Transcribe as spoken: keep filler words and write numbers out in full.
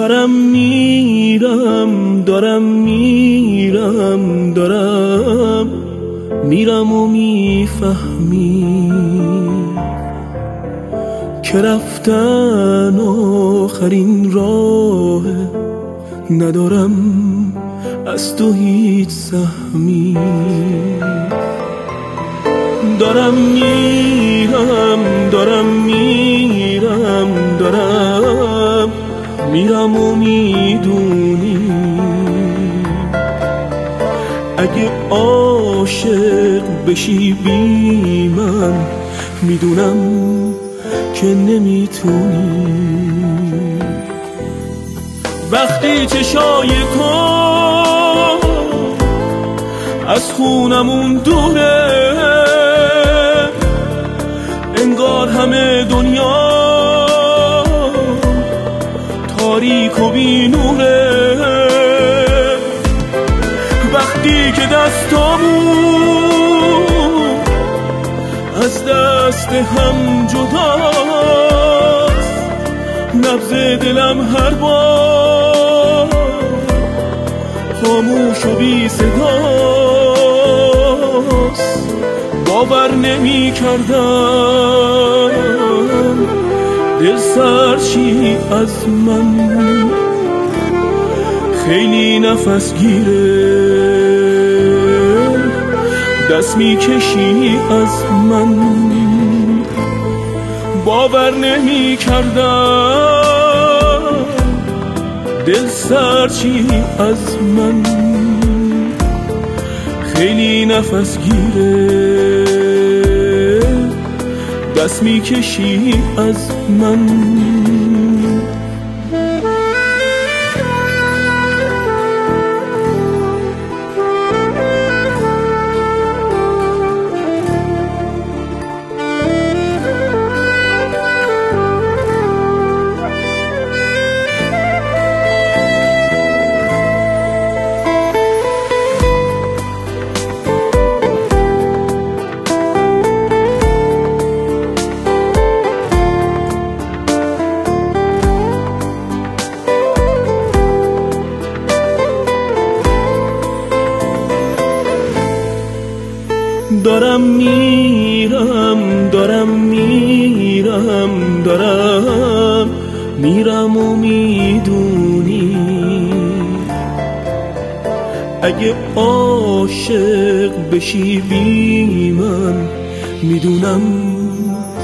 دارم میرم دارم میرم دارم میرم و میفهمی که رفتن آخرین راه، ندارم از تو هیچ سهمی. دارم میرم دارم میرم دارم میرم و میدونی اگه عاشق بشی بی من، میدونم که نمیتونی. وقتی چشای تو از خونمون دوره، انگار همه دنیا تاریک و بی نوره. وقتی که دستامون از دست هم جداست، نبض دلم هر بار خاموش و بی صداست. باور نمی کردم دل سرچی از من خیلی نفس گیره، دست می کشی از من. باور نمی کردم دل سرچی از من خیلی نفس گیره، دست می کشی از من. دارم میرم دارم میرم دارم میرم و میدونی اگه عاشق بشی بی من، میدونم